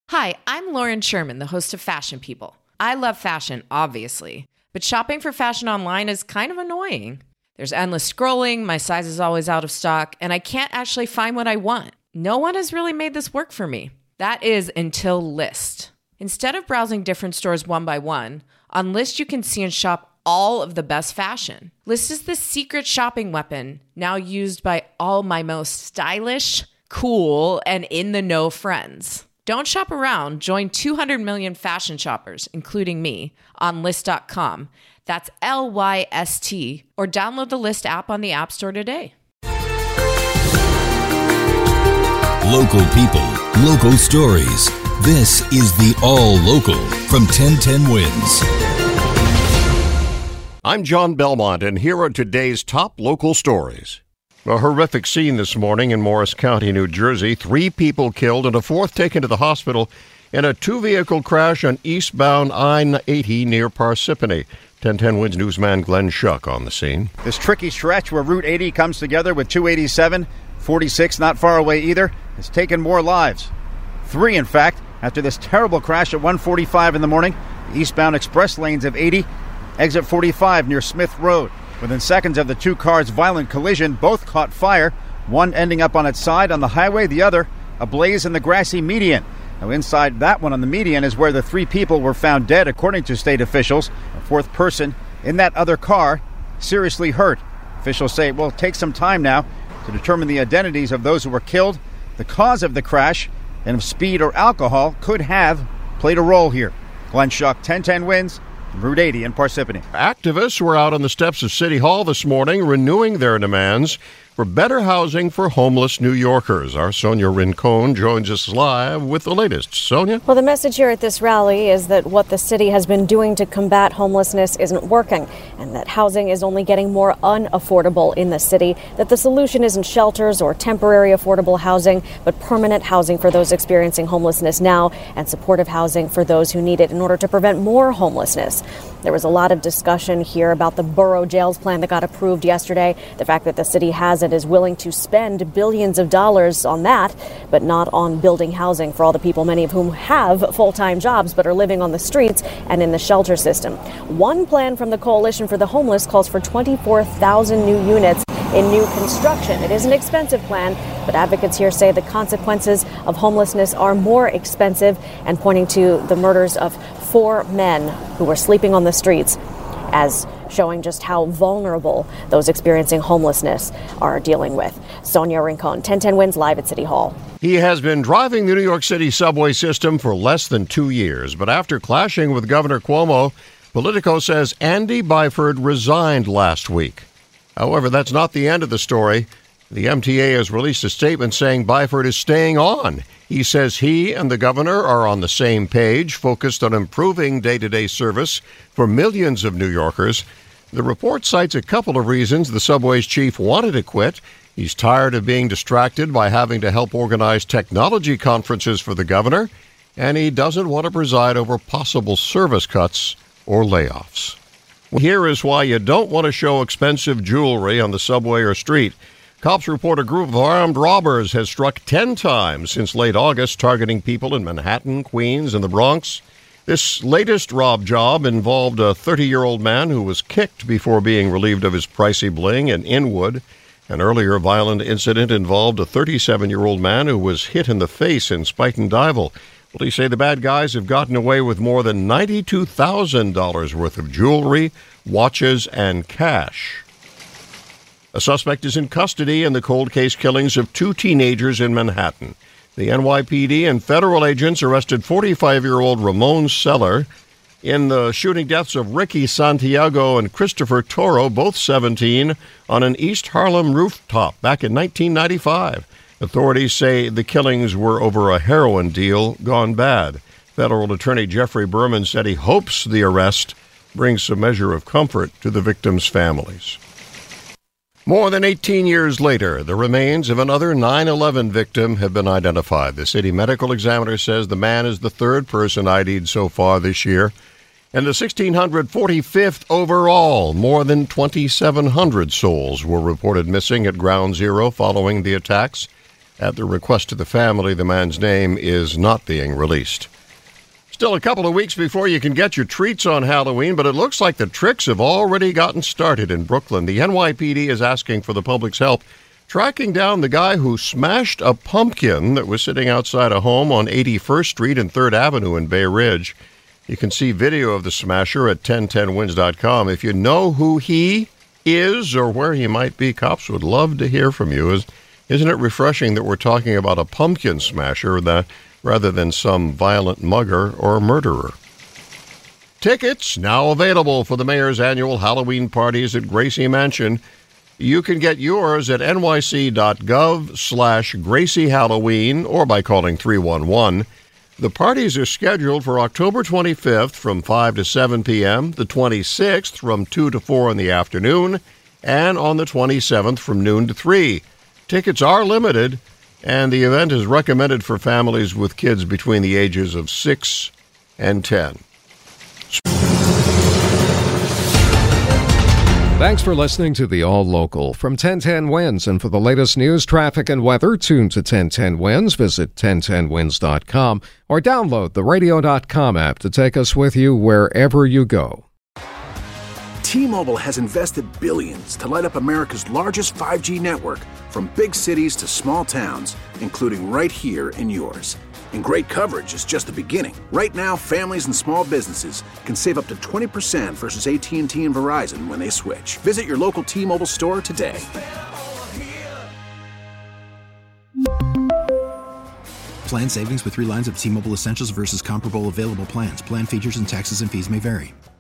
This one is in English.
Hi, I'm Lauren Sherman, the host of Fashion People. I love fashion, obviously, but shopping for fashion online is kind of annoying. There's endless scrolling, my size is always out of stock, and I can't actually find what I want. No one has really made this work for me. That is until Lyst. Instead of browsing different stores one by one, on Lyst you can see and shop all of the best fashion. Lyst is the secret shopping weapon, now used by all my most stylish, cool, and in-the-know friends. Don't shop around. Join 200 million fashion shoppers, including me, on Lyst.com. That's Lyst, or download the Lyst app on the App Store today. Local people, local stories. This is the All Local from 1010 Wins. I'm John Belmont, and here are today's top local stories. A horrific scene this morning in Morris County, New Jersey. 3 people killed and a 4th taken to the hospital in a 2-vehicle crash on eastbound I-80 near Parsippany. 1010 Wins newsman Glenn Schuck on the scene. This tricky stretch where Route 80 comes together with 287, 46 not far away either, has taken more lives. 3, in fact, after this terrible crash at 1:45 in the morning. The eastbound express lanes of 80, exit 45 near Smith Road. Within seconds of the 2 cars' violent collision, both caught fire, one ending up on its side on the highway, the other ablaze in the grassy median. Now inside that one on the median is where the 3 people were found dead, according to state officials. A 4th person in that other car seriously hurt. Officials say it will take some time now to determine the identities of those who were killed, the cause of the crash, and if speed or alcohol could have played a role here. Glenn Schuck, 1010 Wins, Route 80 in Parsippany. Activists were out on the steps of City Hall this morning renewing their demands for better housing for homeless New Yorkers. Our Sonia Rincon joins us live with the latest. Sonia? Well, the message here at this rally is that what the city has been doing to combat homelessness isn't working, and that housing is only getting more unaffordable in the city, that the solution isn't shelters or temporary affordable housing, but permanent housing for those experiencing homelessness now and supportive housing for those who need it in order to prevent more homelessness. There was a lot of discussion here about the borough jails plan that got approved yesterday, the fact that the city has it is willing to spend billions of dollars on that, but not on building housing for all the people, many of whom have full-time jobs but are living on the streets and in the shelter system. One plan from the Coalition for the Homeless calls for 24,000 new units in new construction. It is an expensive plan, but advocates here say the consequences of homelessness are more expensive, and pointing to the murders of 4 men who were sleeping on the streets as showing just how vulnerable those experiencing homelessness are dealing with. Sonia Rincon, 1010 Wins, live at City Hall. He has been driving the New York City subway system for less than 2 years, but after clashing with Governor Cuomo, Politico says Andy Byford resigned last week. However, that's not the end of the story. The MTA has released a statement saying Byford is staying on. He says he and the governor are on the same page, focused on improving day-to-day service for millions of New Yorkers. The report cites a couple of reasons the subway's chief wanted to quit. He's tired of being distracted by having to help organize technology conferences for the governor, and he doesn't want to preside over possible service cuts or layoffs. Here is why you don't want to show expensive jewelry on the subway or street. Cops report a group of armed robbers has struck 10 times since late August, targeting people in Manhattan, Queens, and the Bronx. This latest rob job involved a 30-year-old man who was kicked before being relieved of his pricey bling in Inwood. An earlier violent incident involved a 37-year-old man who was hit in the face in Spuyten Duyvil. Police say the bad guys have gotten away with more than $92,000 worth of jewelry, watches, and cash. A suspect is in custody in the cold case killings of 2 teenagers in Manhattan. The NYPD and federal agents arrested 45-year-old Ramon Seller in the shooting deaths of Ricky Santiago and Christopher Toro, both 17, on an East Harlem rooftop back in 1995. Authorities say the killings were over a heroin deal gone bad. Federal Attorney Jeffrey Berman said he hopes the arrest brings some measure of comfort to the victims' families. More than 18 years later, the remains of another 9/11 victim have been identified. The city medical examiner says the man is the 3rd person ID'd so far this year, and the 1,645th overall. More than 2,700 souls were reported missing at Ground Zero following the attacks. At the request of the family, the man's name is not being released. Still a couple of weeks before you can get your treats on Halloween, but it looks like the tricks have already gotten started in Brooklyn. The NYPD is asking for the public's help tracking down the guy who smashed a pumpkin that was sitting outside a home on 81st Street and 3rd Avenue in Bay Ridge. You can see video of the smasher at 1010wins.com. If you know who he is or where he might be, cops would love to hear from you. Isn't it refreshing that we're talking about a pumpkin smasher rather than some violent mugger or murderer? Tickets now available for the mayor's annual Halloween parties at Gracie Mansion. You can get yours at nyc.gov/Gracie Halloween or by calling 311. The parties are scheduled for October 25th from 5 to 7 p.m., the 26th from 2 to 4 in the afternoon, and on the 27th from noon to 3. Tickets are limited, and the event is recommended for families with kids between the ages of 6 and 10. Thanks for listening to the All Local from 1010 Wins. And for the latest news, traffic, and weather, tune to 1010 Wins. Visit 1010wins.com or download the radio.com app to take us with you wherever you go. T-Mobile has invested billions to light up America's largest 5G network, from big cities to small towns, including right here in yours. And great coverage is just the beginning. Right now, families and small businesses can save up to 20% versus AT&T and Verizon when they switch. Visit your local T-Mobile store today. Plan savings with 3 lines of T-Mobile Essentials versus comparable available plans. Plan features and taxes and fees may vary.